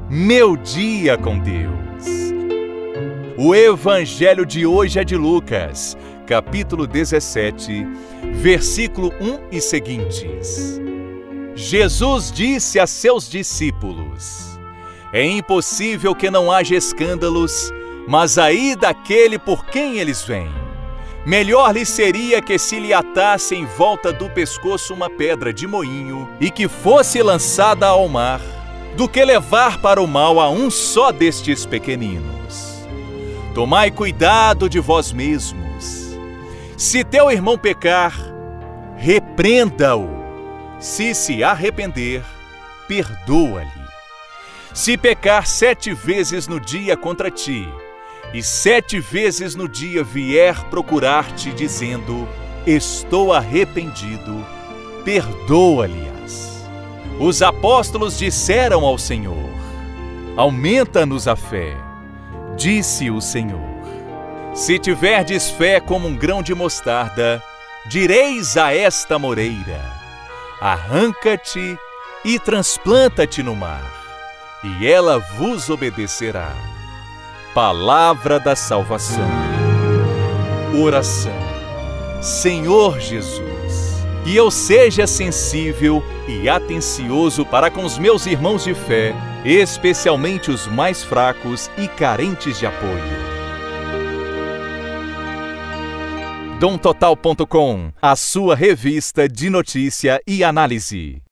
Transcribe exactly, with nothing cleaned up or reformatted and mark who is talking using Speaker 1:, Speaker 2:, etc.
Speaker 1: meu dia com Deus. O evangelho de hoje é de Lucas, capítulo dezessete, versículo um e seguintes. Jesus disse a seus discípulos: é impossível que não haja escândalos, mas aí daquele por quem eles vêm. Melhor lhe seria que se lhe atasse em volta do pescoço uma pedra de moinho e que fosse lançada ao mar, do que levar para o mal a um só destes pequeninos. Tomai cuidado de vós mesmos. Se teu irmão pecar, repreenda-o. Se se arrepender, perdoa-lhe. Se pecar sete vezes no dia contra ti, e sete vezes no dia vier procurar-te, dizendo: estou arrependido, perdoa-lhe-as. Os apóstolos disseram ao Senhor: aumenta-nos a fé. Disse o Senhor: se tiverdes fé como um grão de mostarda, direis a esta moreira: arranca-te e transplanta-te no mar, e ela vos obedecerá. Palavra da salvação. Oração. Senhor Jesus, que eu seja sensível e atencioso para com os meus irmãos de fé, especialmente os mais fracos e carentes de apoio. dom total ponto com, a sua revista de notícia e análise.